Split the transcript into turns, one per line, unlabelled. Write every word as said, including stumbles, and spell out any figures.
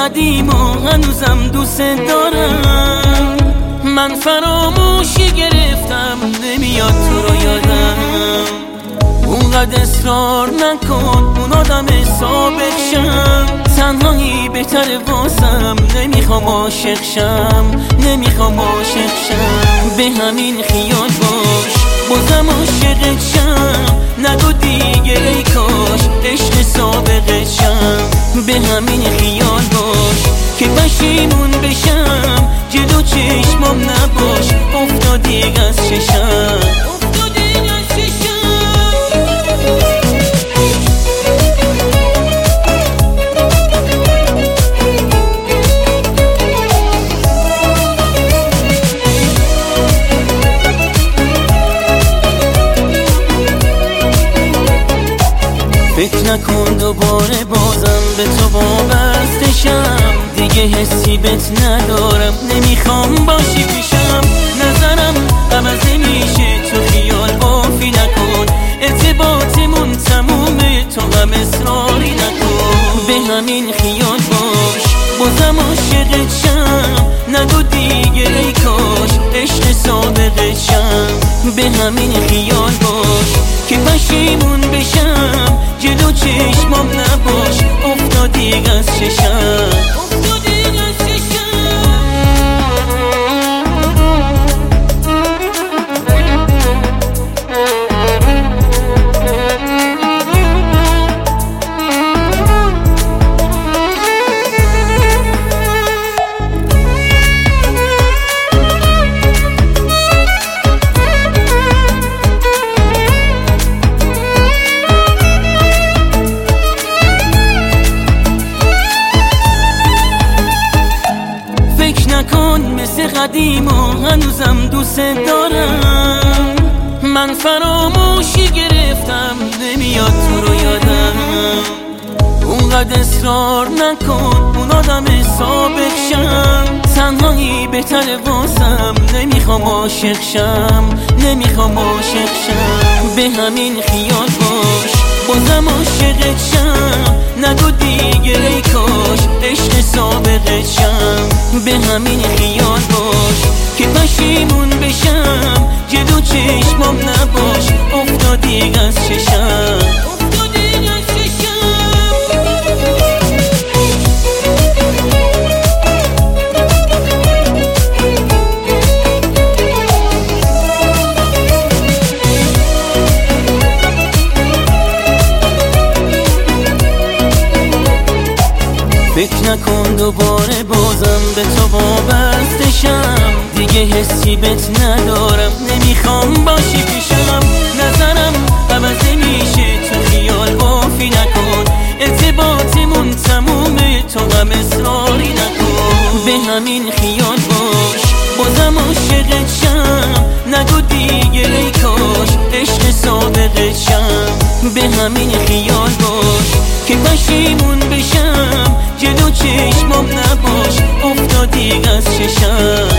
قدیم و هنوزم دوست دارم. من فراموشی گرفتم نمیاد تو رو یادم. اونقدر اصرار نکن اون آدم ثابت شم. تنهایی بهتره واسم، نمیخوام عاشق شم، نمیخوام عاشق شم. به همین خیال باش بازم عاشقت شم. نگو دیگه ای کاش عشق سابقت شم. به همین خیال باش که پشیمون بشم. جلو چشمام نباش افتادی از چشم. فکر نکن دوباره بازم به تو وابسته شم. دیگه حسی بهت ندارم، نمیخوام باشی پیشم. نظرم عوض میشه تو خیال بافی نکن. ارتباطمون تمومه تو هم اصراری نکن. به همین خیال باش بازم عاشقت شم. نگو دیگه ای کاش عشق سابقت شم. به همین خیال باش که پشیمون بشم. جلو چشمام نباش افتادی از چشم. نکن مثل قدیم و هنوزم دوست دارم. من فراموشی گرفتم نمیاد تو رو یادم. اونقدر اصرار نکن اون آدم ثابت شم. تنهایی بهتره واسم، نمیخوام عاشق شم، نمیخوام عاشق شم. به همین خیال باش بازم عاشقت شم. نگو دیگه ای کاش عشق سابقت شم. به همین خیال باش که پشیمون بشم. جلو چشمام نباش افتادی از چشم. فکر نکن دوباره بازم به تو وابسته شم. دیگه حسی بهت ندارم، نمیخوام باشی پیشم. نظرم عوض میشه تو خیال بافی نکن. ارتباطمون تمومه تو هم اصراری نکن. به همین خیال باش بازم عاشقت شم. نگو دیگه ای کاش عشق سابقت شم. به همین خیال باش که پشیمون بشم. جلو چشمام نباش افتادی از چشم.